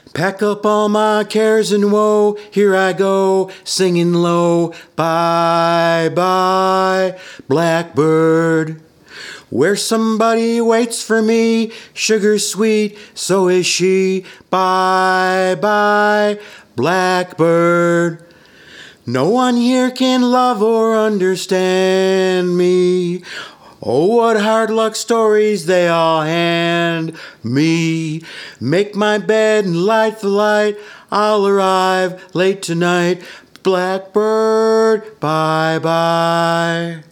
Pack up all my cares and woe, here I go, singing low, bye-bye, blackbird. Where somebody waits for me, sugar sweet, so is she, bye-bye, blackbird. No one here can love or understand me. Oh, what hard luck stories they all hand me. Make my bed and light the light. I'll arrive late tonight. Blackbird, bye-bye.